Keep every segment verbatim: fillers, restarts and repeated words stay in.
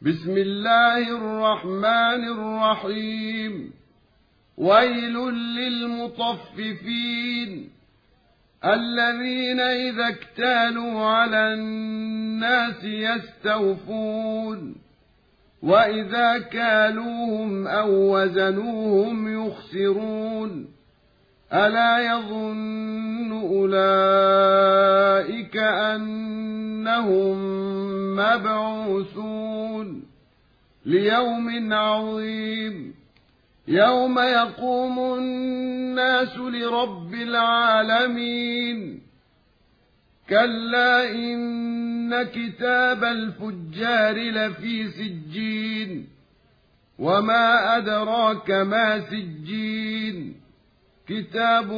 بسم الله الرحمن الرحيم. ويل للمطففين الذين إذا اكتالوا على الناس يستوفون وإذا كالوهم أو وزنوهم يخسرون ألا يظن أولئك أنهم مبعوثون ليوم عظيم يوم يقوم الناس لرب العالمين. كلا إن كتاب الفجار لفي سجين وما أدراك ما سجين كتاب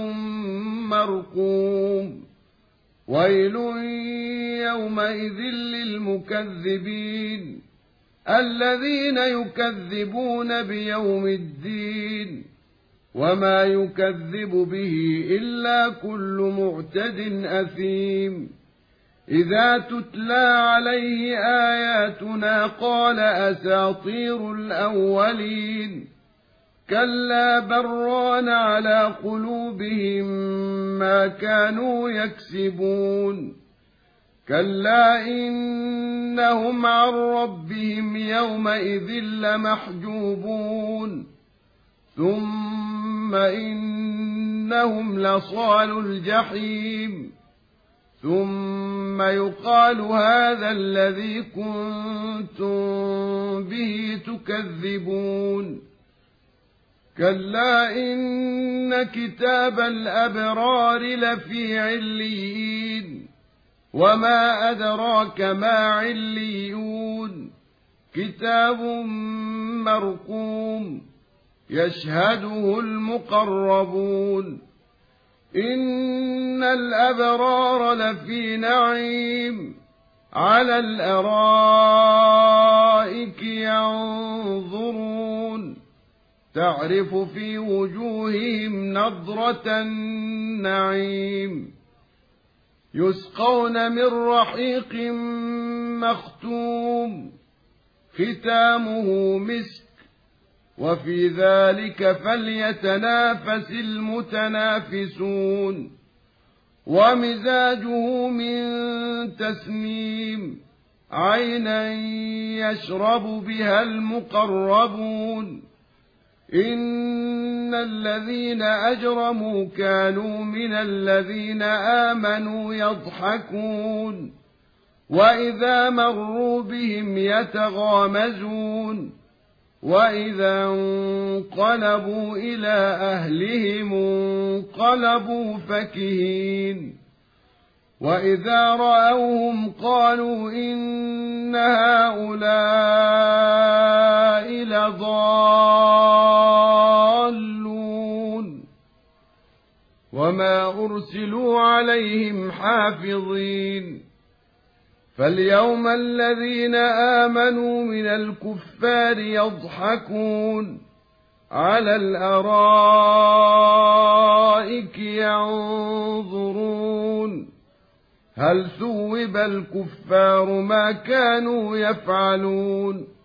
مرقوم. ويل يومئذ للمكذبين الذين يكذبون بيوم الدين وما يكذب به إلا كل معتد أثيم. إذا تتلى عليه آياتنا قال أساطير الأولين كلا بران على قلوبهم ما كانوا يكسبون. كلا إنهم عن ربهم يومئذ لمحجوبون ثم إنهم لصالو الجحيم ثم يقال هذا الذي كنتم به تكذبون. كلا إن كتاب الأبرار لفي عليين وما أدراك ما عليون كتاب مرقوم يشهده المقربون. إن الأبرار لفي نعيم على الأرائك ينظرون تعرف في وجوههم نضرة النعيم يسقون من رحيق مختوم ختامه مسك وفي ذلك فليتنافس المتنافسون. ومزاجه من تسنيم عينا يشرب بها المقربون. إن الذين أجرموا كانوا من الذين آمنوا يضحكون وإذا مروا بهم يتغامزون وإذا انقلبوا إلى أهلهم انقلبوا فكهين. وإذا رأوهم قالوا إن هؤلاء لضالون وما أرسلوا عليهم حافظين. فاليوم الذين آمنوا من الكفار يضحكون على الأرائك ينظرون هل ثوب الكفار ما كانوا يفعلون.